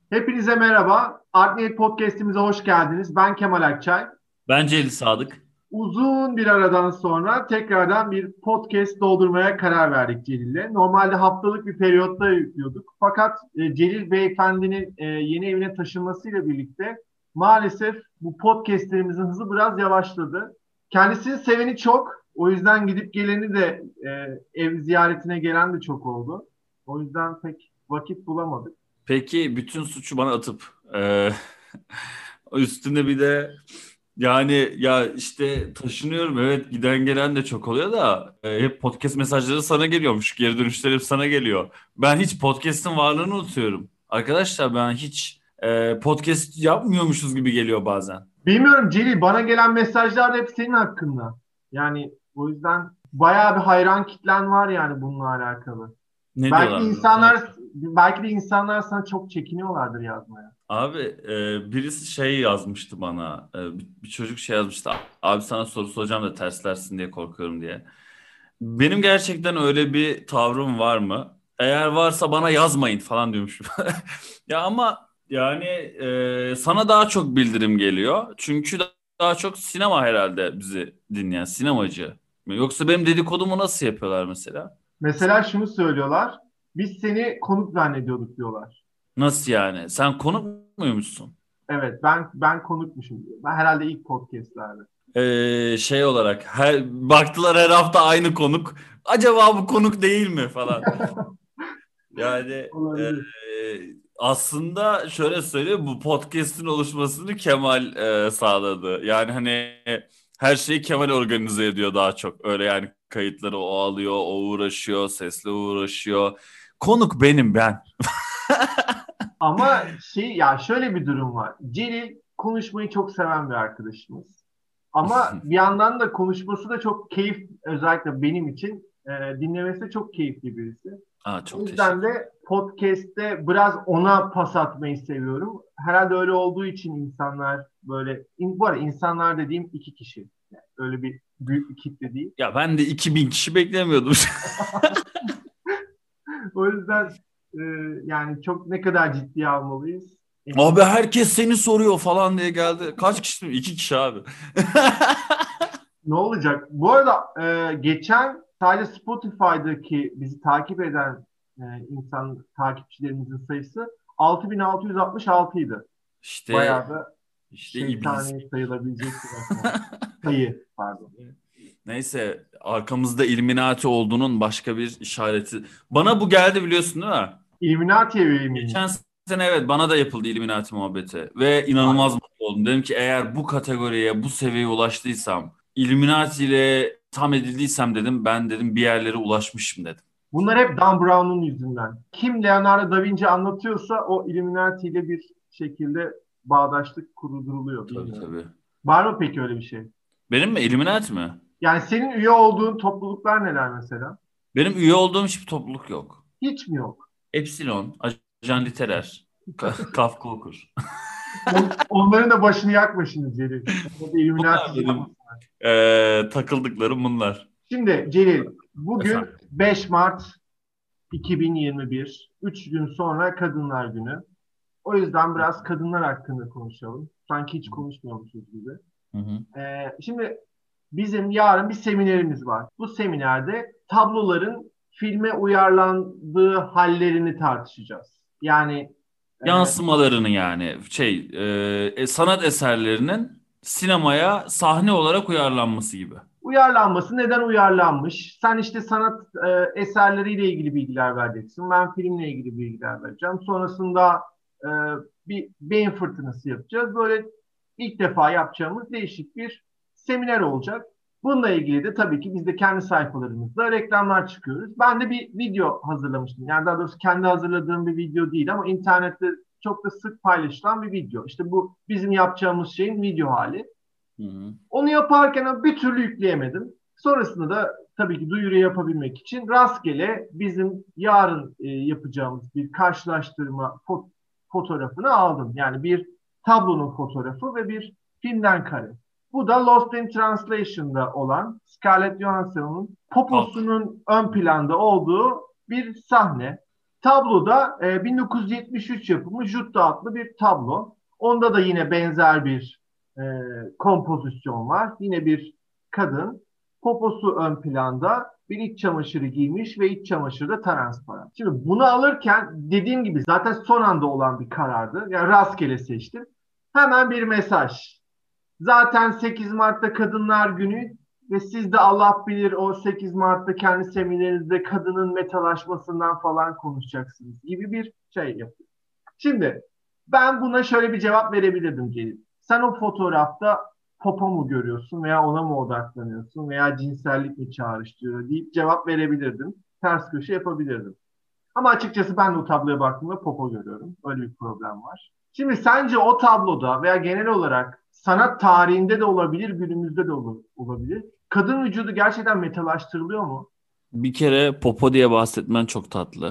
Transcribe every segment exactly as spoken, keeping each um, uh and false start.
Hepinize merhaba. Art Niyet Podcast'imize hoş geldiniz. Ben Kemal Akçay. Bence Eli Sadık. Uzun bir aradan sonra tekrardan bir podcast doldurmaya karar verdik Celil'le. Normalde haftalık bir periyotta yüklüyorduk. Fakat e, Celil Beyefendi'nin e, yeni evine taşınmasıyla birlikte maalesef bu podcastlerimizin hızı biraz yavaşladı. Kendisini seveni çok. O yüzden gidip geleni de e, ev ziyaretine gelen de çok oldu. O yüzden pek vakit bulamadık. Peki bütün suçu bana atıp e, üstüne bir de yani ya işte taşınıyorum, evet, giden gelen de çok oluyor da e, hep podcast mesajları sana geliyormuş. Geri dönüşler hep sana geliyor. Ben hiç podcast'in varlığını unutuyorum. Arkadaşlar ben hiç e, podcast yapmıyormuşuz gibi geliyor bazen. Bilmiyorum Celil, bana gelen mesajlar da hep senin hakkında. Yani o yüzden bayağı bir hayran kitlen var yani bununla alakalı. Ne Belki de diyorlar mesela? insanlar belki de insanlar sana çok çekiniyorlardır yazmaya. Abi e, birisi şey yazmıştı bana. E, bir, bir çocuk şey yazmıştı. Abi sana soru soracağım da terslersin diye korkuyorum diye. Benim gerçekten öyle bir tavrım var mı? Eğer varsa bana yazmayın falan diyormuşum. Ya ama yani e, sana daha çok bildirim geliyor. Çünkü daha çok sinema herhalde bizi dinleyen sinemacı. Yoksa benim dedikodumu nasıl yapıyorlar mesela? Mesela şunu söylüyorlar. Biz seni konuk zannediyorduk diyorlar. Nasıl yani? Sen konuk muymuşsun? Evet, ben ben konukmuşum diyor. Ben herhalde ilk podcastlerde. Ee, şey olarak her, baktılar her hafta aynı konuk. Acaba bu konuk değil mi falan. Yani e, Olabilir. aslında şöyle söyleyeyim, bu podcast'in oluşmasını Kemal e, sağladı. Yani hani her şeyi Kemal organize ediyor daha çok. Öyle yani kayıtları o alıyor, o uğraşıyor, sesle uğraşıyor. Konuk benim ben. Ama şey ya şöyle bir durum var. Celil konuşmayı çok seven bir arkadaşımız. Ama bir yandan da konuşması da çok keyif, özellikle benim için e, dinlemesi de çok keyifli birisi. Aa, O çok yüzden teşekkür. de podcast'te biraz ona pas atmayı seviyorum. Herhalde öyle olduğu için insanlar böyle, in, bu arada insanlar dediğim iki kişi. Yani öyle bir büyük bir kitle değil. Ya ben de iki bin kişi beklemiyordum. O yüzden e, yani çok ne kadar ciddiye almalıyız emin. Abi herkes seni soruyor falan diye geldi. Kaç kişi? İki kişi abi. Ne olacak? Bu arada e, geçen sadece Spotify'daki bizi takip eden e, insan takipçilerimizin sayısı altı bin altı yüz altmış altı idi. İşte Bayağı da işte iblis. şeytani sayılabilecek bir rakam. Sayı pardon. Neyse, arkamızda Illuminati olduğunun başka bir işareti. Bana bu geldi, biliyorsun değil mi? Illuminati'ye üye miyim? Geçen sene evet, bana da yapıldı Illuminati muhabbeti. Ve Vay. inanılmaz mutlu oldum. Dedim ki eğer bu kategoriye, bu seviyeye ulaştıysam, Illuminati ile tam edildiysem dedim, ben dedim bir yerlere ulaşmışım dedim. Bunlar hep Dan Brown'un yüzünden. Kim Leonardo da Vinci anlatıyorsa o Illuminati ile bir şekilde bağdaşlık kurduruluyor. Tabii Bilmiyorum. tabii. Var mı peki öyle bir şey? Benim mi? Illuminati mi? Yani senin üye olduğun topluluklar neler mesela? Benim üye olduğum hiçbir topluluk yok. Hiç mi yok? Epsilon, Ajan Literer, Ka- Kafka Okur. On- onların da başını yakma şimdi Celil. Onu da Bunlar Illuminati benim yapmasın. eee, takıldıklarım bunlar. Şimdi Celil, bugün Efendim. beş Mart iki bin yirmi bir. üç gün sonra Kadınlar Günü. O yüzden biraz kadınlar hakkında konuşalım. Sanki hiç konuşmuyormuşuz gibi. Hı hı. Ee, şimdi bizim yarın bir seminerimiz var. Bu seminerde tabloların filme uyarlandığı hallerini tartışacağız. Yani e, Yansımalarını yani şey eee, e, sanat eserlerinin sinemaya sahne olarak uyarlanması gibi. uyarlanması neden uyarlanmış? Sen işte sanat e, eserleriyle ilgili bilgiler vereceksin. Ben filmle ilgili bilgiler vereceğim. Sonrasında e, bir beyin fırtınası yapacağız. Böyle ilk defa yapacağımız değişik bir seminer olacak. Bununla ilgili de tabii ki biz de kendi sayfalarımızda reklamlar çıkıyoruz. Ben de bir video hazırlamıştım. Yani daha doğrusu kendi hazırladığım bir video değil ama internette çok da sık paylaşılan bir video. İşte bu bizim yapacağımız şeyin video hali. Hı hı. Onu yaparken bir türlü yükleyemedim. Sonrasında da tabii ki duyuru yapabilmek için rastgele bizim yarın e, yapacağımız bir karşılaştırma fo- fotoğrafını aldım. Yani bir tablonun fotoğrafı ve bir filmden kare. Bu da Lost in Translation'da olan Scarlett Johansson'un Kalk. poposunun ön planda olduğu bir sahne. Tabloda e, bin dokuz yüz yetmiş üç yapımı Jutta adlı bir tablo. Onda da yine benzer bir e, kompozisyon var. Yine bir kadın, poposu ön planda, bir iç çamaşırı giymiş ve iç çamaşırı da transparan. Şimdi bunu alırken dediğim gibi zaten son anda olan bir karardı. Yani rastgele seçtim. Hemen bir mesaj. Zaten sekiz Mart'ta Kadınlar Günü ve siz de Allah bilir o sekiz Mart'ta kendi seminerinizde kadının metalaşmasından falan konuşacaksınız gibi bir şey yapıyor. Şimdi ben buna şöyle bir cevap verebilirdim Celil. Sen o fotoğrafta popo mu görüyorsun veya ona mı odaklanıyorsun veya cinsellik mi çağrıştırıyor deyip cevap verebilirdim. Ters köşe yapabilirdim. Ama açıkçası ben de o tabloya baktığımda popo görüyorum. Öyle bir problem var. Şimdi sence o tabloda veya genel olarak sanat tarihinde de olabilir, günümüzde de olabilir. Kadın vücudu gerçekten metalaştırılıyor mu? Bir kere popo diye bahsetmen çok tatlı.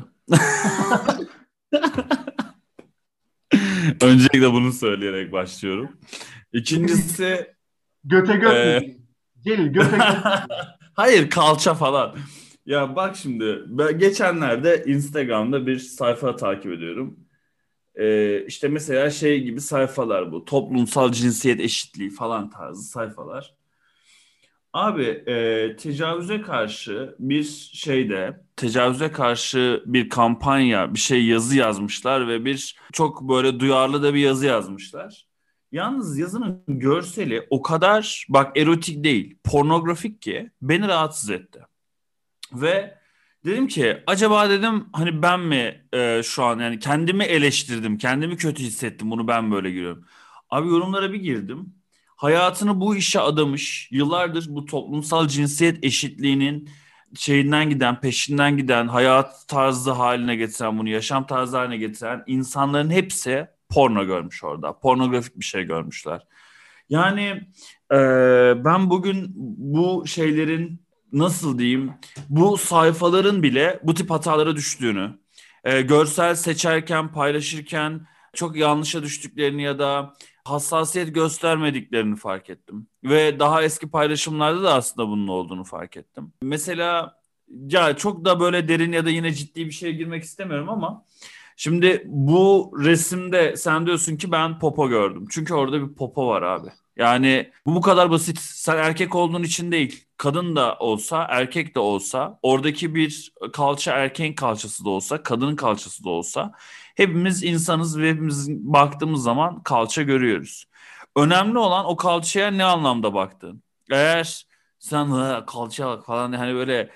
Öncelikle bunu söyleyerek başlıyorum. İkincisi Göte göt mü? e... Celil göte göt. Hayır, kalça falan. Ya bak şimdi ben geçenlerde Instagram'da bir sayfa takip ediyorum. Ee, işte mesela şey gibi sayfalar bu. Toplumsal cinsiyet eşitliği falan tarzı sayfalar. Abi e, tecavüze karşı bir şeyde tecavüze karşı bir kampanya bir şey yazı yazmışlar ve bir çok böyle duyarlı da bir yazı yazmışlar. Yalnız yazının görseli o kadar bak erotik değil pornografik ki beni rahatsız etti. Ve dedim ki acaba dedim hani ben mi e, şu an yani kendimi eleştirdim kendimi kötü hissettim bunu ben böyle giriyorum. Abi yorumlara bir girdim. Hayatını bu işe adamış, yıllardır bu toplumsal cinsiyet eşitliğinin şeyinden giden, peşinden giden, hayat tarzı haline getiren, bunu yaşam tarzı haline getiren insanların hepsi porno görmüş orada. Pornografik bir şey görmüşler. Yani e, ben bugün bu şeylerin nasıl diyeyim, bu sayfaların bile bu tip hatalara düştüğünü, e, görsel seçerken, paylaşırken çok yanlışa düştüklerini ya da hassasiyet göstermediklerini fark ettim. Ve daha eski paylaşımlarda da aslında bunun olduğunu fark ettim. Mesela ya çok da böyle derin ya da yine ciddi bir şeye girmek istemiyorum ama şimdi bu resimde sen diyorsun ki ben popo gördüm. Çünkü orada bir popo var abi. Yani bu bu kadar basit. Sen erkek olduğun için değil, kadın da olsa, erkek de olsa, oradaki bir kalça erkeğin kalçası da olsa, kadının kalçası da olsa hepimiz insanız ve hepimiz baktığımız zaman kalça görüyoruz. Önemli olan o kalçaya ne anlamda baktığın. Eğer sen "Ha, kalça bak" falan hani böyle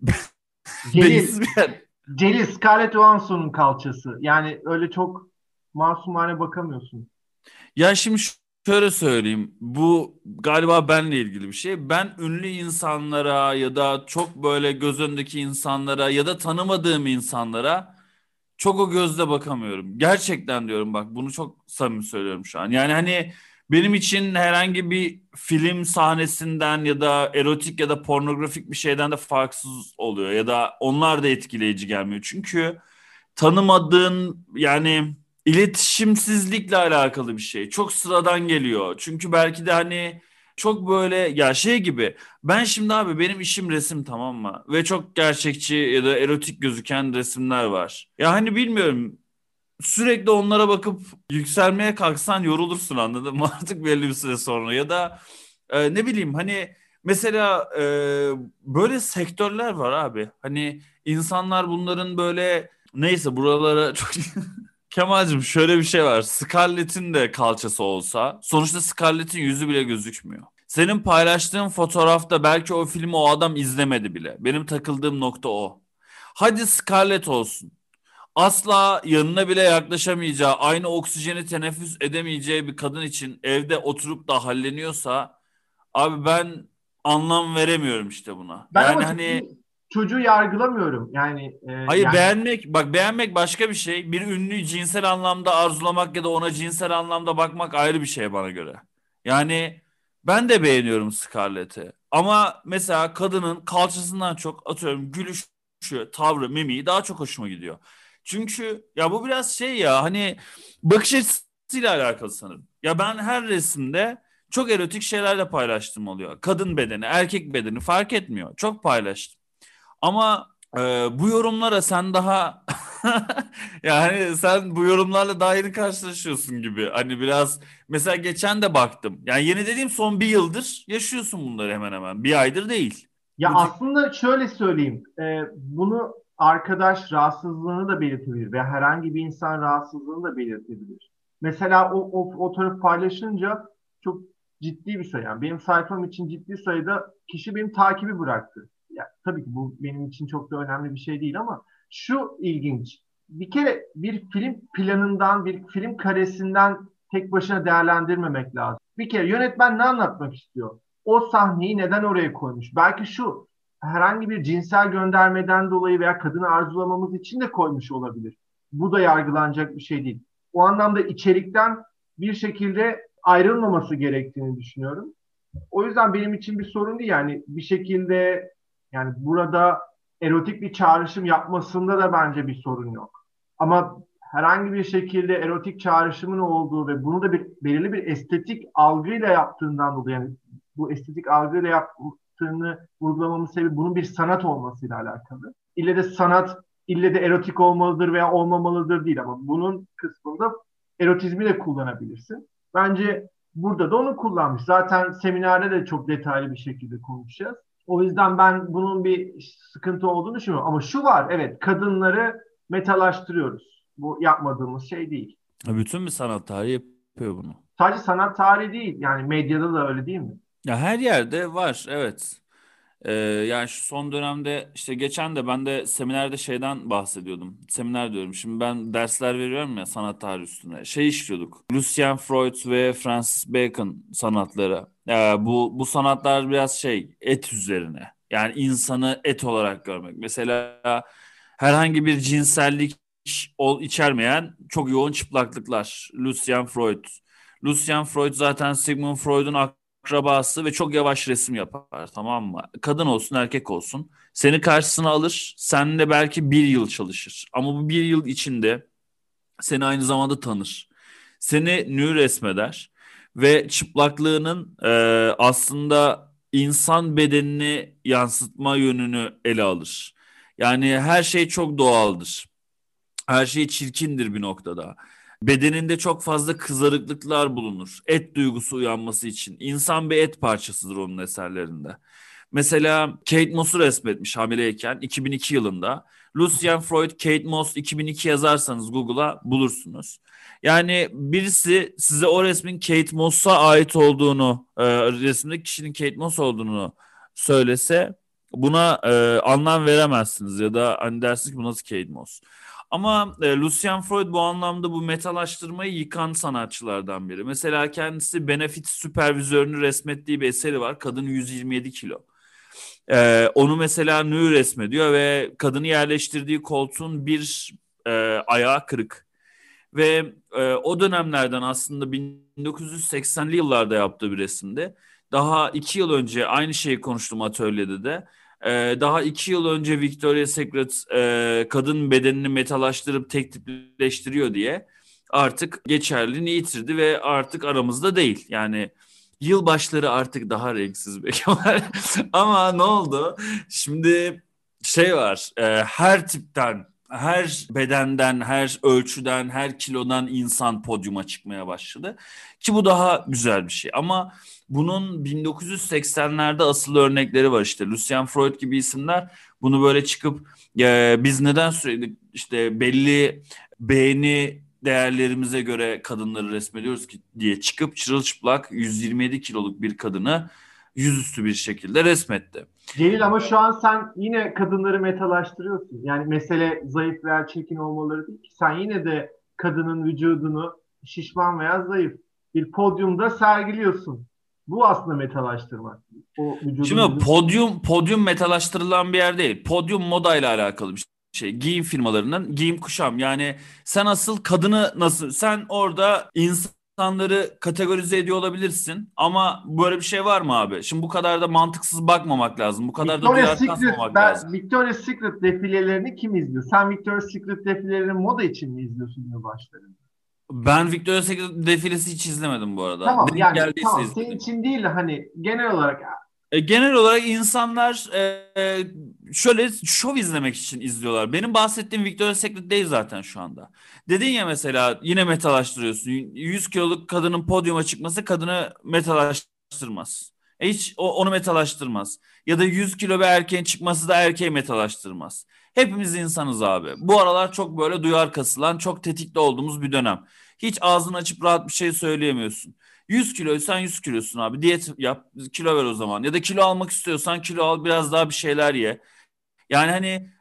Celil, beyinsiz bir yer. Celil Scarlett Johansson'un kalçası. Yani öyle çok masumane bakamıyorsun. Ya şimdi ş- şöyle söyleyeyim. Bu galiba benle ilgili bir şey. Ben ünlü insanlara ya da çok böyle göz önündeki insanlara ya da tanımadığım insanlara çok o gözle bakamıyorum. Gerçekten diyorum bak bunu çok samimi söylüyorum şu an. Yani hani benim için herhangi bir film sahnesinden ya da erotik ya da pornografik bir şeyden de farksız oluyor. Ya da onlar da etkileyici gelmiyor. Çünkü tanımadığın yani iletişimsizlikle alakalı bir şey. Çok sıradan geliyor. Çünkü belki de hani çok böyle ya şey gibi. Ben şimdi abi benim işim resim tamam mı? Ve çok gerçekçi ya da erotik gözüken resimler var. Ya hani bilmiyorum sürekli onlara bakıp yükselmeye kalksan yorulursun anladın mı? Artık belli bir süre sonra ya da e, ne bileyim hani mesela e, böyle sektörler var abi. Hani insanlar bunların böyle neyse buralara çok Kemal'cim şöyle bir şey var. Scarlett'in de kalçası olsa sonuçta Scarlett'in yüzü bile gözükmüyor. Senin paylaştığın fotoğrafta belki o filmi o adam izlemedi bile. Benim takıldığım nokta o. Hadi Scarlett olsun asla yanına bile yaklaşamayacağı, aynı oksijeni teneffüs edemeyeceği bir kadın için evde oturup da halleniyorsa abi ben anlam veremiyorum işte buna. Ben Yani ama hani çocuğu, çocuğu yargılamıyorum. Yani e, hayır yani beğenmek bak beğenmek başka bir şey. Bir ünlü cinsel anlamda arzulamak ya da ona cinsel anlamda bakmak ayrı bir şey bana göre. Yani ben de beğeniyorum Scarlett'i. Ama mesela kadının kalçasından çok atıyorum gülüşü, tavrı, mimiği daha çok hoşuma gidiyor. Çünkü ya bu biraz şey ya hani bakış açısıyla alakalı sanırım. Ya ben her resimde çok erotik şeylerle paylaştım oluyor. Kadın bedeni, erkek bedeni fark etmiyor. Çok paylaştım. Ama e, bu yorumlara sen daha Yani sen bu yorumlarla daha yeni karşılaşıyorsun gibi. Hani biraz mesela geçen de baktım. Yani yeni dediğim son bir yıldır yaşıyorsun bunları hemen hemen. Bir aydır değil. Ya Bu tip aslında şöyle söyleyeyim, e, bunu arkadaş rahatsızlığını da belirtebilir veya herhangi bir insan rahatsızlığını da belirtebilir. Mesela o, o fotoğrafı paylaşınca çok ciddi bir sayı. Yani benim sayfam için ciddi sayıda kişi benim takibi bıraktı. Ya, tabii ki bu benim için çok da önemli bir şey değil ama şu ilginç. Bir kere bir film planından, bir film karesinden tek başına değerlendirmemek lazım. Bir kere yönetmen ne anlatmak istiyor? O sahneyi neden oraya koymuş? Belki şu, herhangi bir cinsel göndermeden dolayı veya kadını arzulamamız için de koymuş olabilir. Bu da yargılanacak bir şey değil. O anlamda içerikten bir şekilde ayrılmaması gerektiğini düşünüyorum. O yüzden benim için bir sorun değil. Yani bir şekilde, yani burada erotik bir çağrışım yapmasında da bence bir sorun yok. Ama herhangi bir şekilde erotik çağrışımın olduğu ve bunu da bir belirli bir estetik algıyla yaptığından dolayı, yani bu estetik algıyla yaptığını vurgulamamın sebebi bunun bir sanat olmasıyla alakalı. İlle de sanat, ille de erotik olmalıdır veya olmamalıdır değil, ama bunun kısmında erotizmi de kullanabilirsin. Bence burada da onu kullanmış. Zaten seminerde de çok detaylı bir şekilde konuşacağız. O yüzden ben bunun bir sıkıntı olduğunu düşünmüyorum. Ama şu var, evet, kadınları metalaştırıyoruz. Bu yapmadığımız şey değil. bütün bir sanat tarihi yapıyor bunu. Sadece sanat tarihi değil, yani medyada da öyle değil mi? Ya her yerde var, evet. Ee, yani şu son dönemde işte geçen de ben de seminerde şeyden bahsediyordum. Seminer diyorum. Şimdi ben dersler veriyorum ya sanat tarihi üstüne. Şey işliyorduk. Lucian Freud ve Francis Bacon sanatları. Ee, bu bu sanatlar biraz şey et üzerine. Yani insanı et olarak görmek. Mesela herhangi bir cinsellik ol içermeyen çok yoğun çıplaklıklar. Lucian Freud. Lucian Freud zaten Sigmund Freud'un akrabası ve çok yavaş resim yapar, tamam mı? Kadın olsun erkek olsun. Seni karşısına alır. Seninle belki bir yıl çalışır. Ama bu bir yıl içinde seni aynı zamanda tanır. Seni nü resmeder. Ve çıplaklığının e, aslında insan bedenini yansıtma yönünü ele alır. Yani her şey çok doğaldır. Her şey çirkindir bir noktada. Bedeninde çok fazla kızarıklıklar bulunur. Et duygusu uyanması için. İnsan bir et parçasıdır onun eserlerinde. Mesela Kate Moss'u resmetmiş hamileyken iki bin iki yılında. Lucian Freud, Kate Moss iki bin iki yazarsanız Google'a bulursunuz. Yani birisi size o resmin Kate Moss'a ait olduğunu, e, resimdeki kişinin Kate Moss olduğunu söylese buna e, anlam veremezsiniz ya da hani dersiniz ki bu nasıl Kate Moss? Ama e, Lucian Freud bu anlamda bu metalaştırmayı yıkan sanatçılardan biri. Mesela kendisi Benefit süpervizörünü resmettiği bir eseri var. Kadın yüz yirmi yedi kilo. E, onu mesela nü resmediyor ve kadını yerleştirdiği koltuğun bir e, ayağı kırık. Ve e, o dönemlerden aslında bin dokuz yüz seksenli yıllarda yaptığı bir resimde. Daha iki yıl önce aynı şeyi konuştum atölyede de. E, daha iki yıl önce Victoria's Secret e, kadın bedenini metalaştırıp tek tipleştiriyor diye artık geçerliliğini yitirdi ve artık aramızda değil. Yani yılbaşları artık daha renksiz bekliyorlar. Ama ne oldu? Şimdi şey var, e, her tipten her bedenden, her ölçüden, her kilodan insan podyuma çıkmaya başladı. Ki bu daha güzel bir şey. Ama bunun bin dokuz yüz seksenlerde asıl örnekleri var işte. Lucian Freud gibi isimler bunu böyle çıkıp e, biz neden sürekli işte belli beğeni değerlerimize göre kadınları resmediyoruz ki diye çıkıp çırılçıplak yüz yirmi yedi kiloluk bir kadını yüzüstü bir şekilde resmetti. Celil, ama şu an sen yine kadınları metalaştırıyorsun. Yani mesele zayıf veya çirkin olmaları değil ki. Sen yine de kadının vücudunu şişman veya zayıf bir podyumda sergiliyorsun. Bu aslında metalaştırmak. O vücudun Şimdi bizim... podyum podyum metalaştırılan bir yer değil. Podyum modayla alakalı bir şey. Giyim firmalarının giyim kuşam. Yani sen asıl kadını nasıl sen orada insanları kategorize ediyor olabilirsin ama böyle bir şey var mı abi? Şimdi bu kadar da mantıksız bakmamak lazım. Bu kadar da Victoria's duyar Secret, kasmamak lazım. ben Victoria's Secret defilelerini kim izliyor? Sen Victoria's Secret defilelerini moda için mi izliyorsun yılbaşlarında? Ben Victoria's Secret defilesi hiç izlemedim bu arada. Tamam, Denk yani geldiyse tamam, senin izledim. için değil de hani genel olarak E, genel olarak insanlar e, şöyle şov izlemek için izliyorlar. Benim bahsettiğim Victoria's Secret değil zaten şu anda. Dedin ya mesela yine metalaştırıyorsun. yüz kiloluk kadının podyuma çıkması kadını metalaştırmaz. E, hiç o, onu metalaştırmaz. Ya da yüz kilo bir erkeğin çıkması da erkeği metalaştırmaz. Hepimiz insanız abi. Bu aralar çok böyle duyar kasılan, çok tetikte olduğumuz bir dönem. Hiç ağzını açıp rahat bir şey söyleyemiyorsun. yüz kiloysan yüz kilosun abi. Diyet yap, kilo ver o zaman. Ya da kilo almak istiyorsan kilo al, biraz daha bir şeyler ye. Yani hani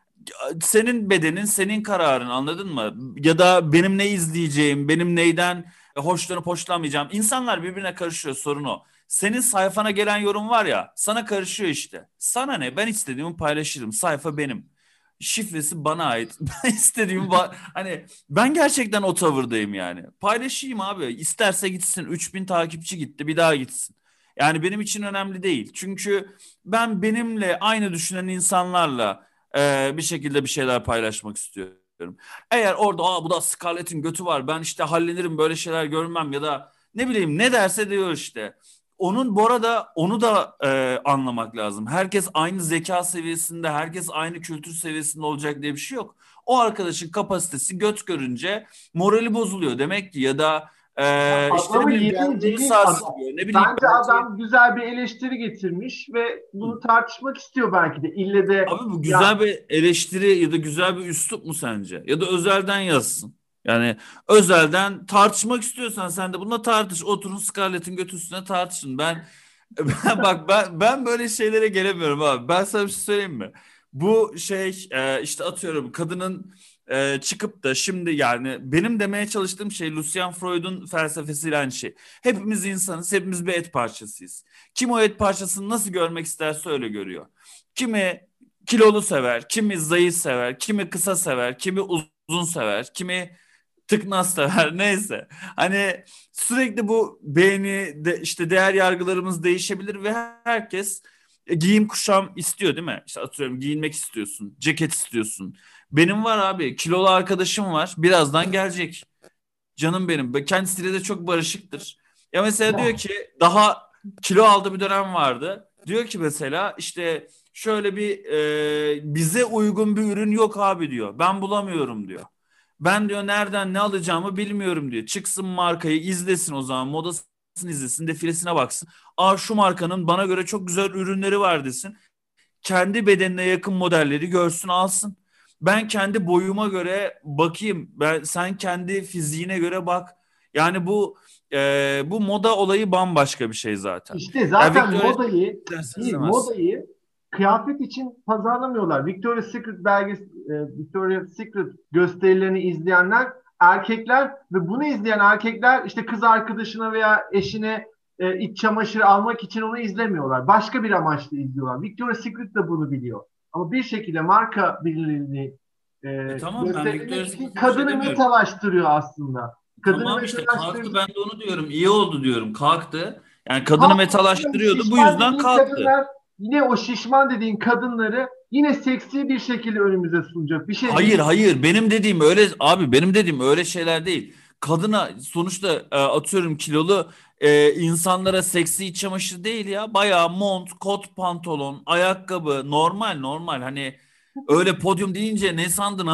senin bedenin, senin kararın, anladın mı? Ya da benim ne izleyeceğim, benim neyden hoşlanıp hoşlanmayacağım. İnsanlar birbirine karışıyor, sorun o. Senin sayfana gelen yorum var ya, sana karışıyor işte. Sana ne? Ben istediğimi paylaşırım. Sayfa benim. Şifresi bana ait. Ben istediğimi ba- hani ben gerçekten o tavırdayım yani. Paylaşayım abi. İsterse gitsin. üç bin takipçi gitti, bir daha gitsin. Yani benim için önemli değil. Çünkü ben benimle aynı düşünen insanlarla e, bir şekilde bir şeyler paylaşmak istiyorum. Eğer orada aa bu da Scarlett'in götü var, ben işte hallederim, böyle şeyler görmem ya da ne bileyim ne derse diyor işte. Onun bu arada onu da e, anlamak lazım. Herkes aynı zeka seviyesinde, herkes aynı kültür seviyesinde olacak diye bir şey yok. O arkadaşın kapasitesi göt görünce morali bozuluyor demek ki, ya da Ya e, işte ne adamı bileyim yedin benliği Celil adam. sarsılıyor. Ne bileyim Bence belki. adam güzel bir eleştiri getirmiş ve Hı. bunu tartışmak istiyor belki de. İlle de Abi bu ya güzel bir eleştiri ya da güzel bir üslup mu sence? Ya da özelden yazsın. Yani özelden tartışmak istiyorsan sen de bununla tartış. Oturun Scarlett'in götü üstüne tartışın. Ben, ben bak ben ben böyle şeylere gelemiyorum abi. Ben sana bir şey söyleyeyim mi? Bu şey e, işte atıyorum kadının e, çıkıp da şimdi, yani benim demeye çalıştığım şey Lucian Freud'un felsefesiyle aynı şey. Hepimiz insanız, hepimiz bir et parçasıyız. Kim o et parçasını nasıl görmek isterse öyle görüyor. Kimi kilolu sever, kimi zayıf sever, kimi kısa sever, kimi uzun sever, kimi tıknaz sever, neyse. Hani sürekli bu beğeni de, işte değer yargılarımız değişebilir ve herkes e, giyim kuşam istiyor değil mi? İşte atıyorum giyinmek istiyorsun, ceket istiyorsun. Benim var abi, kilolu arkadaşım var, birazdan gelecek. Canım benim. Kendisiyle de çok barışıktır. Ya mesela diyor ki daha kilo aldığı bir dönem vardı. Diyor ki mesela işte şöyle bir e, bize uygun bir ürün yok abi diyor. Ben bulamıyorum diyor. Ben diyor nereden ne alacağımı bilmiyorum diyor. Çıksın markayı izlesin o zaman, modasını izlesin, defilesine baksın. Aa şu markanın bana göre çok güzel ürünleri var desin, kendi bedenine yakın modelleri görsün alsın. Ben kendi boyuma göre bakayım. Ben sen kendi fiziğine göre bak. Yani bu e, bu moda olayı bambaşka bir şey zaten. işte Ya zaten Victoria's modayı Secret değil, izlemez. modayı kıyafet için pazarlamıyorlar. Victoria's Secret belgesi, e, Victoria's Secret gösterilerini izleyenler erkekler ve bunu izleyen erkekler işte kız arkadaşına veya eşine e, iç çamaşırı almak için onu izlemiyorlar. Başka bir amaçla izliyorlar. Victoria's Secret de bunu biliyor. Ama bir şekilde marka bilinirliğini E e, tamam, ben gösterebilmek Victoria's için Secret'a bir şey kadını demiyorum. metalaştırıyor aslında. Kadını Tamam işte kalktı, metalaştırıyor. ben de onu diyorum. İyi oldu diyorum, kalktı. Yani kadını Kalkmasın, metalaştırıyordu, bu şişman yüzden dediğin kalktı. kadınlar yine o şişman dediğin kadınları yine seksi bir şekilde önümüze sunacak. Bir şey Hayır değil. hayır, benim dediğim öyle abi, benim dediğim öyle şeyler değil. Kadına sonuçta e, atıyorum kilolu e, insanlara seksi iç çamaşır değil ya. Bayağı mont, kot, pantolon, ayakkabı, normal normal, hani öyle podyum deyince ne sandın?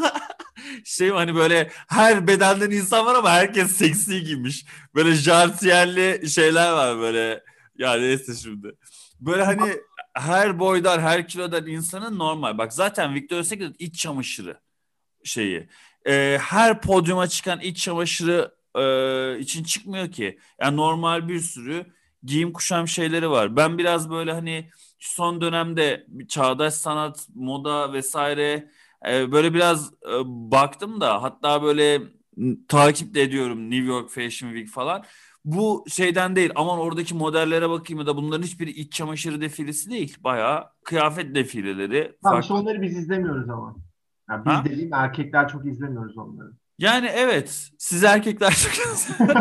Şey hani böyle her bedenden insan var ama herkes seksi giymiş. Böyle jartiyerli şeyler var böyle. Ya neyse şimdi. Böyle hani her boydan, her kilodan insanın normal. Bak zaten Victoria's Secret iç çamaşırı şeyi. Ee, her podyuma çıkan iç çamaşırı e, için çıkmıyor ki. Yani normal bir sürü giyim kuşam şeyleri var. Ben biraz böyle hani son dönemde bir çağdaş sanat, moda vesaire e, böyle biraz e, baktım da, hatta böyle m, takip de ediyorum New York Fashion Week falan. Bu şeyden değil, aman oradaki modellere bakayım ya da bunların hiçbiri iç çamaşırı defilesi değil. Bayağı kıyafet defileleri Tamam işte farklı. onları biz izlemiyoruz ama. Ya biz Ha? dediğim erkekler çok izlemiyoruz onları. Yani evet, siz erkekler çok.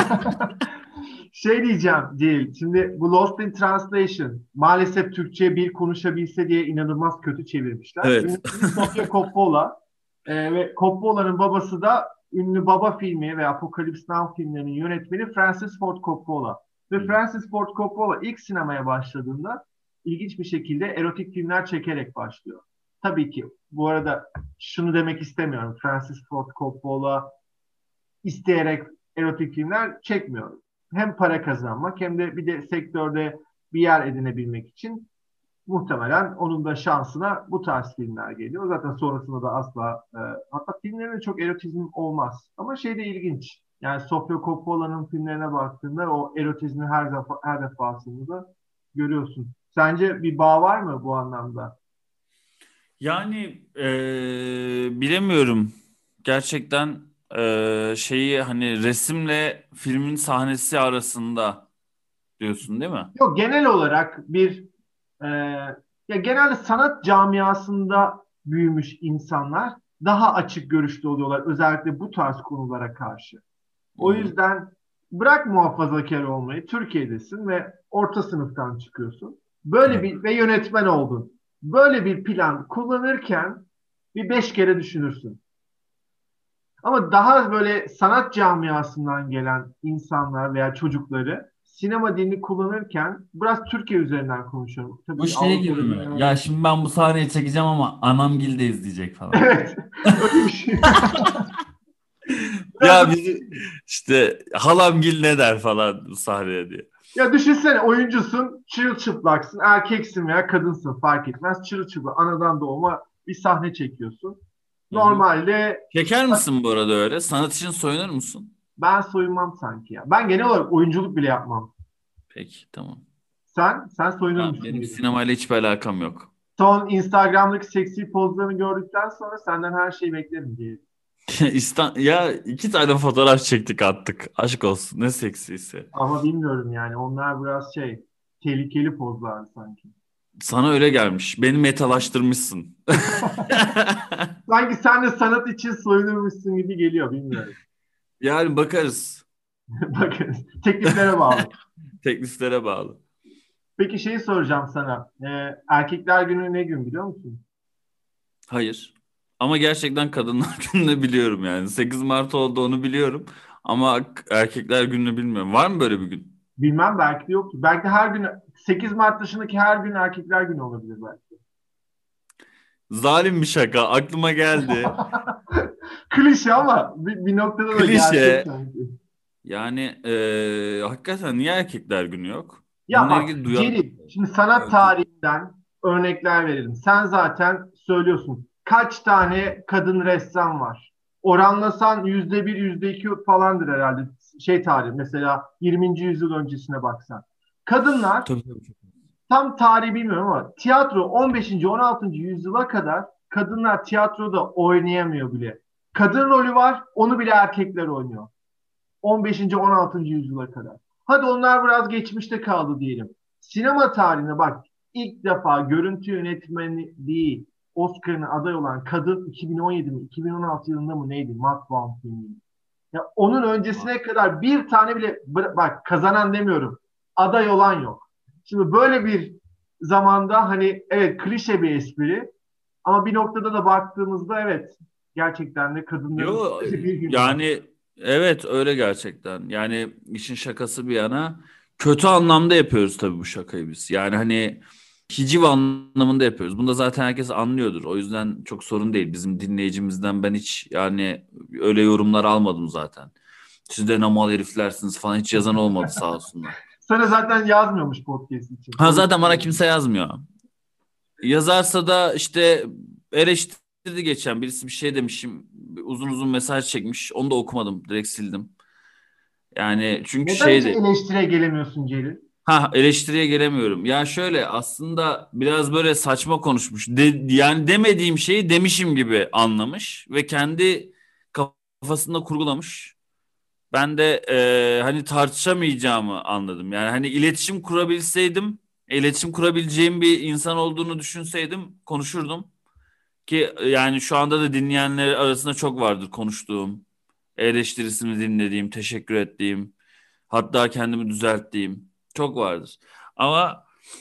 Şey diyeceğim değil. Şimdi bu Lost in Translation maalesef Türkçe bir konuşabilse diye inanılmaz kötü çevirmişler. Evet. Yönetmeni Sofia Coppola e, ve Coppola'nın babası da ünlü Baba filmi ve Apocalypse Now filmlerinin yönetmeni Francis Ford Coppola. Ve Francis Ford Coppola ilk sinemaya başladığında ilginç bir şekilde erotik filmler çekerek başlıyor. Tabii ki bu arada şunu demek istemiyorum. Francis Ford Coppola isteyerek erotik filmler çekmiyor. Hem para kazanmak hem de bir de sektörde bir yer edinebilmek için muhtemelen onun da şansına bu tarz filmler geliyor. Zaten sonrasında da asla e, hatta filmlerinde çok erotizm olmaz. Ama şey de ilginç. Yani Sofia Coppola'nın filmlerine baktığında o erotizmi her defa, her defasında da görüyorsun. Sence bir bağ var mı bu anlamda? Yani eee, bilemiyorum. Gerçekten eee, şeyi hani resimle filmin sahnesi arasında diyorsun değil mi? Yok, genel olarak bir e, ya genelde sanat camiasında büyümüş insanlar daha açık görüşlü oluyorlar özellikle bu tarz konulara karşı. Hı O hı. yüzden bırak muhafazakar olmayı, Türkiye'desin ve orta sınıftan çıkıyorsun. Böyle Evet. bir ve yönetmen oldun. Böyle bir plan kullanırken bir beş kere düşünürsün. Ama daha böyle sanat camiasından gelen insanlar veya çocukları sinema dilini kullanırken biraz Türkiye üzerinden konuşuyorum. Bu Tabii şey gibi Avrupa'da mi? dünya. Ya şimdi ben bu sahneyi çekeceğim ama anamgil de izleyecek falan. Evet, öyle bir şey. Biraz Ya bizi işte halamgil ne der falan bu sahneye diye. Ya düşünsene, oyuncusun, çırılçıplaksın, erkeksin veya kadınsın fark etmez. Çırılçıplak, anadan doğma bir sahne çekiyorsun. Hı hı. Normalde Çeker misin bu arada öyle? Sanat için soyunur musun? ben soyunmam sanki ya. Ben genel olarak oyunculuk bile yapmam. Peki tamam. Sen, sen soyunur Ben, musun benim gibi. sinemayla hiçbir alakam yok. Son Instagram'daki seksi pozlarını gördükten sonra senden her şeyi beklerim diye. İstan ya iki tane fotoğraf çektik attık. Aşk olsun ne seksisi. Ama bilmiyorum yani, onlar biraz şey, tehlikeli pozlar sanki. Sana öyle gelmiş. Beni metalaştırmışsın. Sanki sen de sanat için soyunurmuşsun gibi geliyor, bilmiyorum. Yani bakarız. Bakın, tekliflere bağlı. Tekliflere bağlı. Peki şeyi soracağım sana. Ee, Erkekler Günü ne gün biliyor musun? Hayır. Ama gerçekten Kadınlar Günü'nü biliyorum yani. sekiz Mart oldu onu biliyorum. Ama Erkekler Günü'nü bilmiyorum. Var mı böyle bir gün? Bilmem, belki de yoktur. Belki de her gün sekiz Mart dışındaki her gün Erkekler Günü olabilir belki. Zalim bir şaka. Aklıma geldi. Klişe ama bir, bir noktada da gerçek Klişe. sanki. Yani eee, hakikaten niye Erkekler Günü yok? Ya Bununla bak ilgili duyarlı. Celil, şimdi sanat Evet. tarihinden örnekler verelim. Sen zaten söylüyorsun. Kaç tane kadın ressam var? Oranlasan yüzde bir, yüzde iki falandır herhalde. Şey tarihi mesela yirminci yüzyıl öncesine baksan. Kadınlar, Tabii tabii. tam tarihi bilmiyorum ama tiyatro on beşinci. on altıncı yüzyıla kadar kadınlar tiyatroda oynayamıyor bile. Kadın rolü var, onu bile erkekler oynuyor. on beşinci. on altıncı yüzyıla kadar. Hadi onlar biraz geçmişte kaldı diyelim. Sinema tarihine bak, ilk defa görüntü yönetmeni değil Oscar'ına aday olan kadın iki bin on yedi mi iki bin on altı yılında mı neydi? Matt Vaughn filmi. Ya onun öncesine kadar bir tane bile, bak kazanan demiyorum, aday olan yok. Şimdi böyle bir zamanda hani evet, klişe bir espri ama bir noktada da baktığımızda evet, gerçekten de kadınların Yo sadece bir günü var. yani evet öyle gerçekten. Yani işin şakası bir yana kötü anlamda yapıyoruz tabii bu şakayı biz. Yani hani hiciv anlamında yapıyoruz. Bunu da zaten herkes anlıyordur. O yüzden çok sorun değil. Bizim dinleyicimizden ben hiç yani öyle yorumlar almadım zaten. Siz de ne mal heriflersiniz falan hiç yazan olmadı sağ olsunlar. Sana zaten yazmıyormuş podcast için. Ha O zaten bana yüzden. kimse yazmıyor. Yazarsa da işte eleştirdi geçen birisi bir şey demişim. Uzun uzun mesaj çekmiş. Onu da okumadım. Direkt sildim. Yani çünkü Neden hiç şeydi. eleştire gelemiyorsun Celil? Ha eleştiriye gelemiyorum. Ya şöyle aslında biraz böyle saçma konuşmuş. De, yani demediğim şeyi demişim gibi anlamış ve kendi kafasında kurgulamış. Ben de e, hani tartışamayacağımı anladım. Yani hani iletişim kurabilseydim, iletişim kurabileceğim bir insan olduğunu düşünseydim konuşurdum. Ki yani şu anda da dinleyenler arasında çok vardır konuştuğum, eleştirisini dinlediğim, teşekkür ettiğim, hatta kendimi düzelttiğim çok vardır. Ama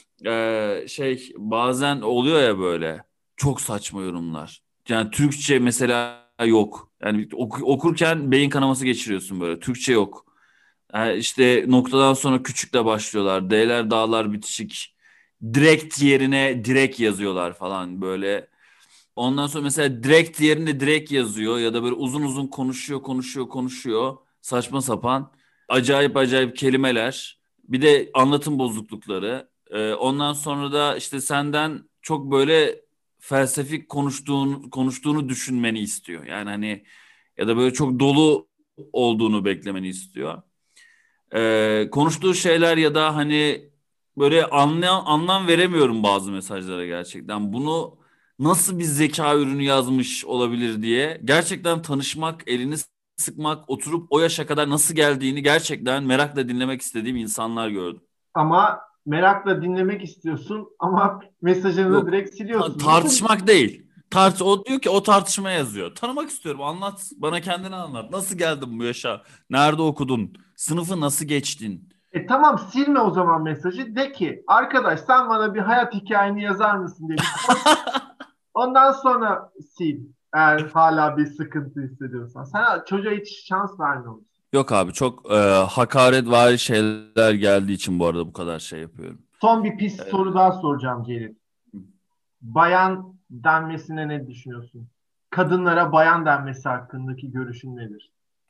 e, şey bazen oluyor ya böyle çok saçma yorumlar. Yani Türkçe mesela yok. Yani oku- okurken beyin kanaması geçiriyorsun böyle. Türkçe yok. Yani işte noktadan sonra küçükle başlıyorlar. D'ler dağlar bitişik. direkt yerine direkt yazıyorlar falan böyle. Ondan sonra mesela direkt yerine direkt yazıyor ya da böyle uzun uzun konuşuyor, konuşuyor, konuşuyor. Saçma sapan. Acayip acayip kelimeler. Bir de anlatım bozuklukları. Ee, ondan sonra da işte senden çok böyle felsefik konuştuğun, konuştuğunu düşünmeni istiyor. Yani hani ya da böyle çok dolu olduğunu beklemeni istiyor. Ee, konuştuğu şeyler ya da hani böyle anlayan, anlam veremiyorum bazı mesajlara gerçekten. Bunu nasıl bir zeka ürünü yazmış olabilir diye gerçekten tanışmak, elini sıkmak, oturup o yaşa kadar nasıl geldiğini gerçekten merakla dinlemek istediğim insanlar gördüm. Ama merakla dinlemek istiyorsun ama mesajını da Yok, direkt ta- siliyorsun. Nasıl? tartışmak değil. Tart o diyor ki o tartışma yazıyor. Tanımak istiyorum. Anlat. Bana kendini anlat. Nasıl geldin bu yaşa? Nerede okudun? Sınıfı nasıl geçtin? E tamam, silme o zaman mesajı. De ki arkadaş, sen bana bir hayat hikayeni yazar mısın diye bir sor. Ondan sonra sil. Eğer hala bir sıkıntı hissediyorsan. Sen çocuğa hiç şans vermiyorsun. Yok abi çok e, hakaretvari şeyler geldiği için bu arada bu kadar şey yapıyorum. Son bir pis E, soru daha soracağım Celil. Bayan denmesine ne düşünüyorsun? Kadınlara bayan denmesi hakkındaki görüşün nedir?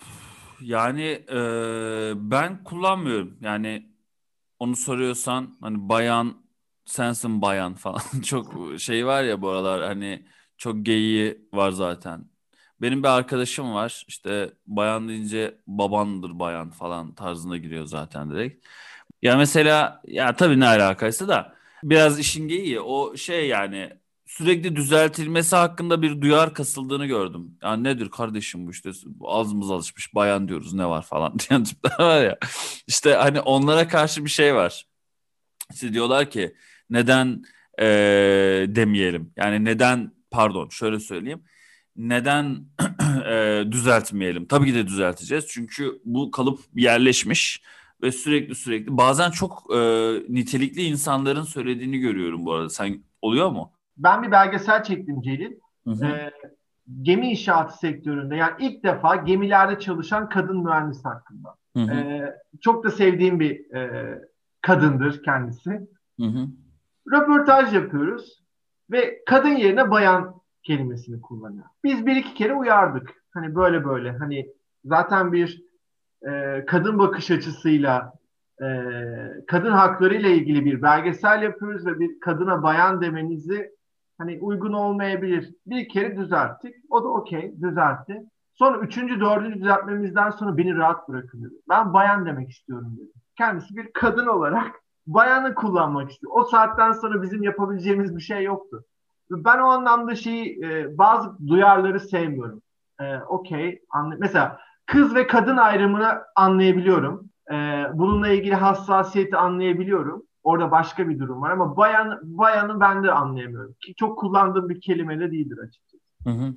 Yani e, ben kullanmıyorum. Yani onu soruyorsan hani bayan sensin bayan falan. Çok şey var ya bu aralar hani çok geyiği var zaten. Benim bir arkadaşım var işte bayan deyince babandır bayan falan tarzına giriyor zaten direkt. Ya mesela ya tabii ne alakaysa da biraz işin geyiği o şey yani sürekli düzeltilmesi hakkında bir duyar kasıldığını gördüm. Yani nedir kardeşim bu işte ağzımız alışmış bayan diyoruz ne var falan diyen tipler var ya. İşte hani onlara karşı bir şey var. İşte diyorlar ki neden eee, demeyelim? Yani neden pardon şöyle söyleyeyim. Neden eee, düzeltmeyelim? Tabii ki de düzelteceğiz. Çünkü bu kalıp yerleşmiş ve sürekli sürekli bazen çok eee, nitelikli insanların söylediğini görüyorum bu arada. Sen oluyor mu? Ben bir belgesel çektim Celil. Hı hı. Ee, Gemi inşaatı sektöründe, yani ilk defa gemilerde çalışan kadın mühendis hakkında. Hı hı. Ee, Çok da sevdiğim bir e, kadındır kendisi. Hı hı. Röportaj yapıyoruz ve kadın yerine bayan kelimesini kullanıyor. Biz bir iki kere uyardık. Hani böyle böyle hani zaten bir e, kadın bakış açısıyla e, kadın hakları ile ilgili bir belgesel yapıyoruz ve bir kadına bayan demenizi hani uygun olmayabilir. Bir kere düzelttik. O da okey, düzeltti. Sonra üçüncü, dördüncü düzeltmemizden sonra beni rahat bırakın dedi. Ben bayan demek istiyorum dedi. Kendisi bir kadın olarak bayanı kullanmak istiyor. O saatten sonra bizim yapabileceğimiz bir şey yoktu. Ben o anlamda şeyi e, bazı duyarları sevmiyorum. E, okey. Mesela kız ve kadın ayrımını anlayabiliyorum. Ee, bununla ilgili hassasiyeti anlayabiliyorum. Orada başka bir durum var ama bayan bayanı ben de anlayamıyorum. Ki çok kullandığım bir kelime de değildir açıkçası. Hı hı.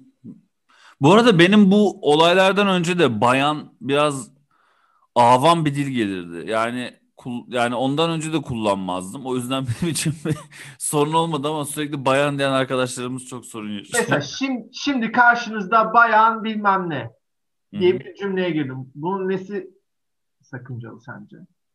Bu arada benim bu olaylardan önce de bayan biraz avam bir dil gelirdi. Yani kul- yani ondan önce de kullanmazdım. O yüzden benim için bir sorun olmadı ama sürekli bayan diyen arkadaşlarımız çok sorun Mesela yaşıyor. şimdi, şimdi karşınızda bayan bilmem ne Hı diye hı. bir cümleye girdim. Bunun nesi sakıncalı sence?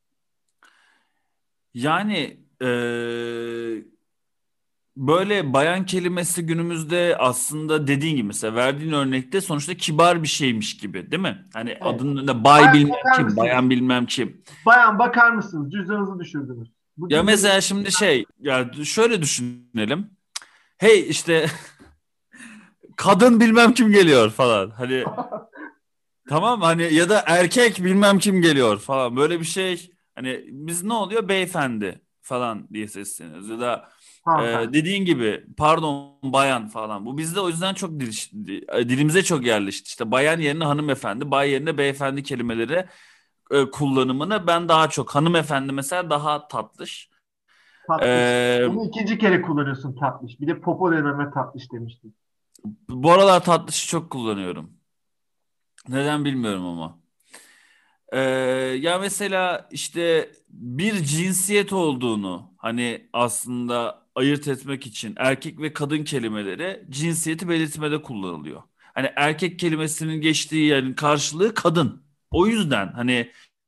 Yani eee, böyle bayan kelimesi günümüzde aslında dediğin gibi mesela verdiğin örnekte sonuçta kibar bir şeymiş gibi değil mi? Hani Evet. adının önünde bay Bayan bilmem bakar kim, mısınız? bayan bilmem kim. Bayan bakar mısınız? Cüzdanınızı düşürdünüz. Bu Ya cümleyi mesela şimdi şey ya şöyle düşünelim. Hey işte kadın bilmem kim geliyor falan. Hani tamam hani ya da erkek bilmem kim geliyor falan. Böyle bir şey hani biz ne oluyor beyefendi falan diye sesleniyoruz. Ya da e, hanımefendi. dediğin gibi pardon bayan falan. Bu bizde o yüzden çok dil, dilimize çok yerleşti. İşte bayan yerine hanımefendi, bay yerine beyefendi kelimeleri e, kullanımını ben daha çok hanımefendi mesela daha tatlış. Tatlış. E, Bunu ikinci kere kullanıyorsun, tatlış. Bir de popo dememe tatlış demiştin. Bu aralar tatlışı çok kullanıyorum. Neden bilmiyorum ama. Ee, Ya mesela işte bir cinsiyet olduğunu hani aslında ayırt etmek için erkek ve kadın kelimeleri cinsiyeti belirtmede kullanılıyor. Hani erkek kelimesinin geçtiği yani karşılığı kadın. O yüzden hani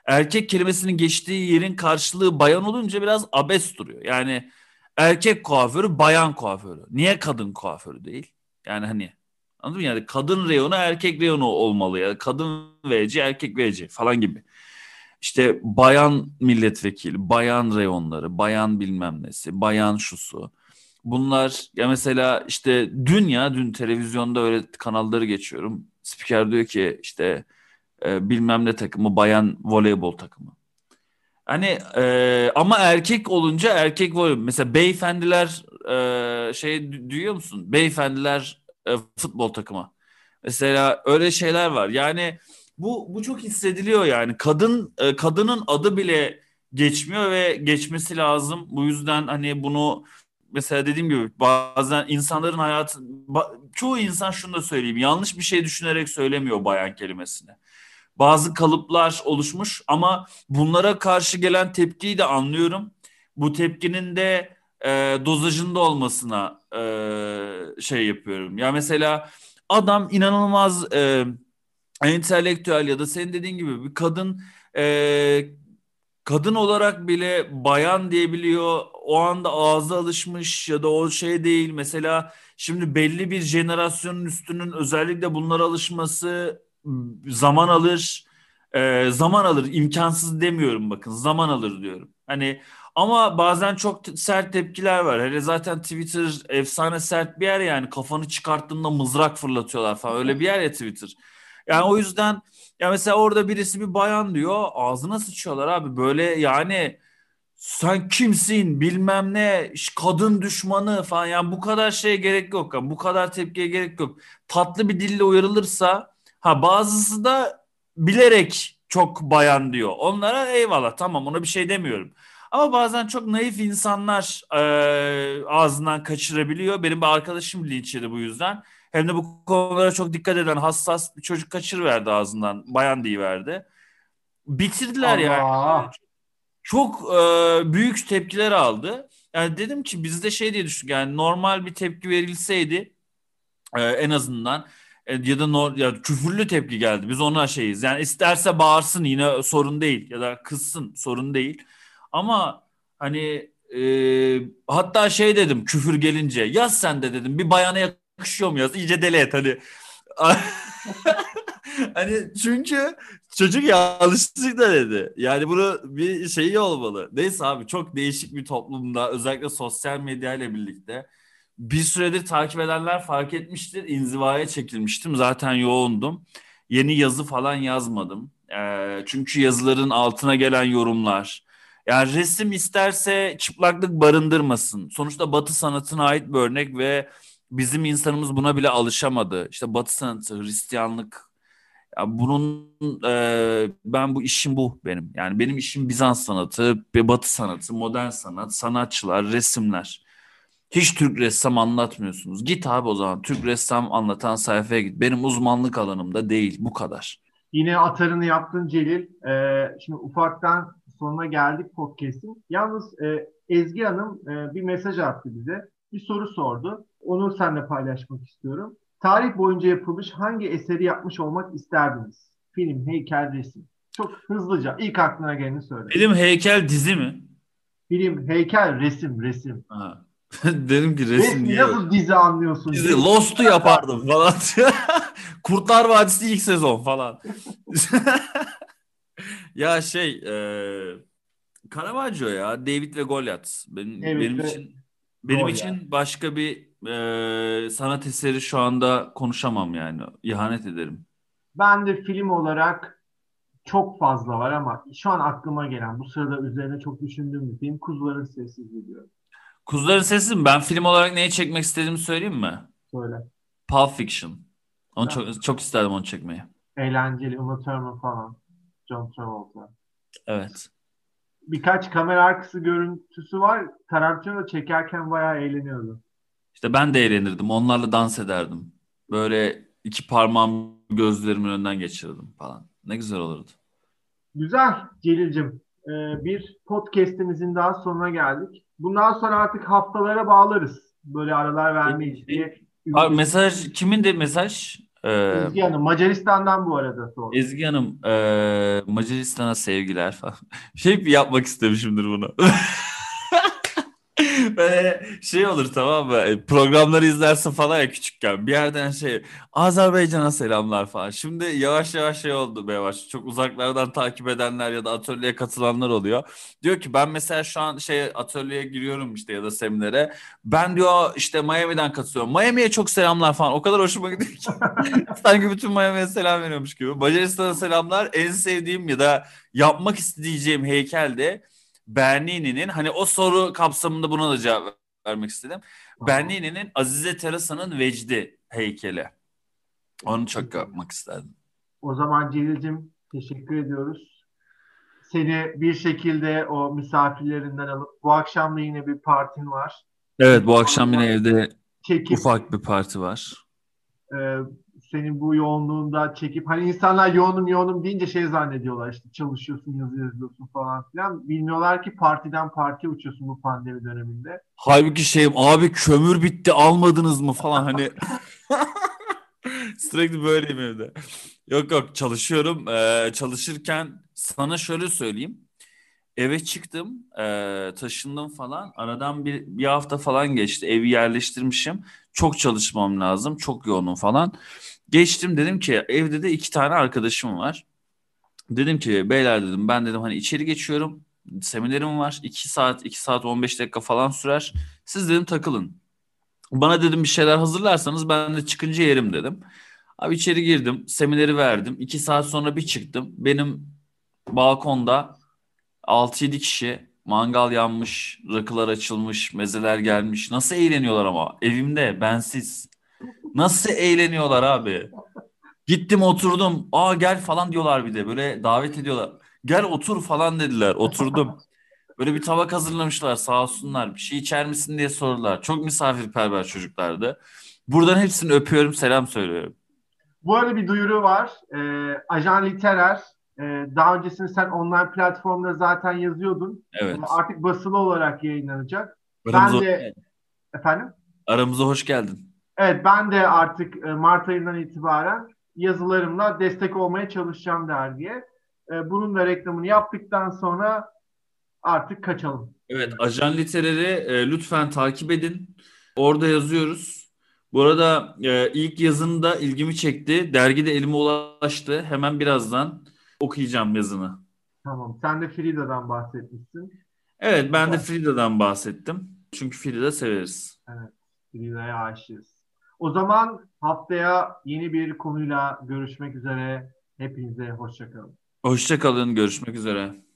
erkek kelimesinin geçtiği yerin karşılığı bayan olunca biraz abes duruyor. Yani erkek kuaförü, bayan kuaförü. Niye kadın kuaförü değil? Yani hani anladın mı? Yani kadın reyonu erkek reyonu olmalı ya. Kadın V C erkek V C falan gibi. İşte bayan milletvekili, bayan reyonları, bayan bilmem nesi, bayan şusu. Bunlar ya mesela işte dün ya dün televizyonda öyle kanalları geçiyorum. Spiker diyor ki işte e, bilmem ne takımı bayan voleybol takımı. Hani e, ama erkek olunca erkek voleybol. Mesela beyefendiler e, şey du- duyuyor musun? Beyefendiler e, futbol takımı. Mesela öyle şeyler var. Yani bu bu çok hissediliyor yani. Kadın e, kadının adı bile geçmiyor ve geçmesi lazım. Bu yüzden hani bunu mesela dediğim gibi bazen insanların hayatı ba- çoğu insan şunu da söyleyeyim. Yanlış bir şey düşünerek söylemiyor bayan kelimesini. Bazı kalıplar oluşmuş ama bunlara karşı gelen tepkiyi de anlıyorum. Bu tepkinin de e, dozajında olmasına e, şey yapıyorum. Ya mesela adam inanılmaz e, entelektüel ya da senin dediğin gibi bir kadın e, kadın olarak bile bayan diyebiliyor. O anda ağza alışmış ya da o şey değil. Mesela şimdi belli bir jenerasyonun üstünün özellikle bunlara alışması zaman alır. Ee, zaman alır. İmkansız demiyorum bakın. Zaman alır diyorum. Hani ama bazen çok t- sert tepkiler var. Hele zaten Twitter efsane sert bir yer yani. Kafanı çıkarttığında mızrak fırlatıyorlar falan. Öyle bir yer ya Twitter. Yani o yüzden ya mesela orada birisi bir bayan diyor. Ağzına sıçıyorlar abi. Böyle yani sen kimsin bilmem ne ş- kadın düşmanı falan. Yani bu kadar şeye gerek yok. Yani bu kadar tepkiye gerek yok. Tatlı bir dille uyarılırsa ha bazısı da bilerek çok bayan diyor. Onlara eyvallah tamam ona bir şey demiyorum. Ama bazen çok naif insanlar e, ağzından kaçırabiliyor. Benim bir arkadaşım linç yedi bu yüzden. Hem de bu konulara çok dikkat eden hassas bir çocuk kaçırıverdi ağzından. Bayan deyiverdi. Bitirdiler yani. Allah. Çok e, büyük tepkiler aldı. Yani dedim ki bizde şey diye düştük yani normal bir tepki verilseydi e, en azından e, ya da no, ya küfürlü tepki geldi. Biz ona şeyiz. Yani isterse bağırsın yine sorun değil ya da kızsın sorun değil. Ama hani e, hatta şey dedim küfür gelince yaz sen de dedim bir bayana yakışıyor mu yaz iyice deli et hani. Hani çünkü çocuk yanlışlıkla dedi. Yani bunu bir şeyi olmalı. Neyse abi çok değişik bir toplumda özellikle sosyal medya ile birlikte bir süredir takip edenler fark etmiştir. İnzivaya çekilmiştim. Zaten yoğundum. Yeni yazı falan yazmadım. Ee, çünkü yazıların altına gelen yorumlar. Yani resim isterse çıplaklık barındırmasın. Sonuçta Batı sanatına ait bir örnek ve bizim insanımız buna bile alışamadı. İşte Batı sanatı, Hristiyanlık. Ya bunun e, ben bu işim bu benim. Yani benim işim Bizans sanatı, ve Batı sanatı, modern sanat, sanatçılar, resimler. Hiç Türk ressam anlatmıyorsunuz. Git abi o zaman Türk ressam anlatan sayfaya git. Benim uzmanlık alanımda değil bu kadar. Yine atarını yaptın Celil. Ee, şimdi ufaktan sonuna geldik podcast'in. Yalnız e, Ezgi Hanım e, bir mesaj attı bize. Bir soru sordu. Onu seninle paylaşmak istiyorum. Tarih boyunca yapılmış hangi eseri yapmış olmak isterdiniz? Film, heykel, resim. Çok hızlıca ilk aklına geleni söyle. Film, heykel, dizi mi? Film, heykel, resim, resim. Ha. Dedim ki resim Resmi niye yok? nasıl dizi anlıyorsun Dizi Celil? Lost'u yapardım falan. Kurtlar Vadisi ilk sezon falan. Ya şey e, Caravaggio ya David ve Goliath. Benim, Evet benim ve için benim gol ya. için başka bir e, sanat eseri şu anda konuşamam yani. İhanet ederim. Ben de film olarak çok fazla var ama şu an aklıma gelen bu sırada üzerine çok düşündüğüm bir film Kuzuların Sessizliği diyor. Kuzuların Sesi mi? Ben film olarak neyi çekmek istediğimi söyleyeyim mi? Söyle. Pulp Fiction. Onu Güzel. çok çok isterdim onu çekmeyi. Eğlenceli. Uma Thurman falan. John Travolta. Evet. Birkaç kamera arkası görüntüsü var. Tarantino çekerken bayağı eğleniyordu. İşte ben de eğlenirdim. Onlarla dans ederdim. Böyle iki parmağım gözlerimin önünden geçirirdim falan. Ne güzel olurdu. Güzel Celil'cim. Ee, bir podcast'imizin daha sonuna geldik. Bundan sonra artık haftalara bağlarız. Böyle aralar vermeyiz Şey, diye ümit Abi ediyorum. mesaj kimin de mesaj? Ee, Ee, Ezgi Hanım Macaristan'dan bu arada sordu. Ezgi Hanım, ee, Macaristan'a sevgiler falan. Şey yapmak istemişimdir bunu. Böyle şey olur, tamam mı? E, Programları izlersin falan ya küçükken. Bir yerden şey, Azerbaycan'a selamlar falan. Şimdi yavaş yavaş şey oldu be yavaş. Çok uzaklardan takip edenler ya da atölyeye katılanlar oluyor. Diyor ki ben mesela şu an şey atölyeye giriyorum işte ya da seminere. Ben diyor işte Miami'den katılıyorum. Miami'ye çok selamlar falan. O kadar hoşuma gidiyor ki. Sanki bütün Miami'ye selam veriyormuş gibi. Macaristan'a selamlar, en sevdiğim ya da yapmak isteyeceğim heykel de Bernini'nin, hani o soru kapsamında buna da cevap vermek istedim. Tamam. Bernini'nin Azize Teresa'nın Vecdi heykeli. Onu çok Peki. yapmak isterdim. O zaman Celil'cim teşekkür ediyoruz. Seni bir şekilde o misafirlerinden alıp bu akşam da yine bir partin var. Evet, Seni bu akşam yine orada evde çekip ufak bir parti var. e, senin bu yoğunluğunda çekip hani insanlar yoğunum yoğunum deyince şey zannediyorlar işte çalışıyorsun yazı yazıyorsun falan filan. Bilmiyorlar ki partiden partiye uçuyorsun bu pandemi döneminde. Halbuki şeyim, abi kömür bitti almadınız mı falan, hani sürekli böyleyim evde. Yok yok, çalışıyorum. Ee, çalışırken sana şöyle söyleyeyim. Eve çıktım, eee, taşındım falan. Aradan bir, bir hafta falan geçti. Evi yerleştirmişim. Çok çalışmam lazım. Çok yoğunum falan. Geçtim, dedim ki evde de iki tane arkadaşım var. Dedim ki beyler, dedim ben, dedim hani içeri geçiyorum. Seminerim var. iki saat, iki saat on beş dakika falan sürer. Siz, dedim, takılın. Bana, dedim, bir şeyler hazırlarsanız ben de çıkınca yerim, dedim. Abi içeri girdim. Semineri verdim. iki saat sonra bir çıktım. Benim balkonda altı yedi kişi, mangal yanmış, rakılar açılmış, mezeler gelmiş. Nasıl eğleniyorlar ama evimde bensiz. Nasıl eğleniyorlar abi? Gittim oturdum. Aa gel falan diyorlar bir de. Böyle davet ediyorlar. Gel otur falan dediler. Oturdum. Böyle bir tabak hazırlamışlar, sağ olsunlar. Bir şey içer misin diye sordular. Çok misafirperver çocuklardı. Buradan hepsini öpüyorum, selam söylüyorum. Bu arada bir duyuru var. Ee, Ajan Literer, e, daha öncesinde sen online platformda zaten yazıyordun. Ee, Evet. artık basılı olarak yayınlanacak. Ben Aramıza, de efendim, aramıza hoş geldin. evet ben de artık e, Mart ayından itibaren yazılarımla destek olmaya çalışacağım dergiye. E, bunun da reklamını yaptıktan sonra artık kaçalım. Evet, Ajan Literer'i e, lütfen takip edin. Orada yazıyoruz. Bu arada e, ilk yazın da ilgimi çekti. Dergi de elime ulaştı. Hemen birazdan okuyacağım yazını. Tamam. Sen de Frida'dan bahsetmişsin. Evet, ben de Güzel. Frida'dan bahsettim. Çünkü Frida severiz. Evet. Frida'ya aşığız. O zaman haftaya yeni bir konuyla görüşmek üzere. Hepinize hoşça kalın. Hoşça kalın, görüşmek üzere.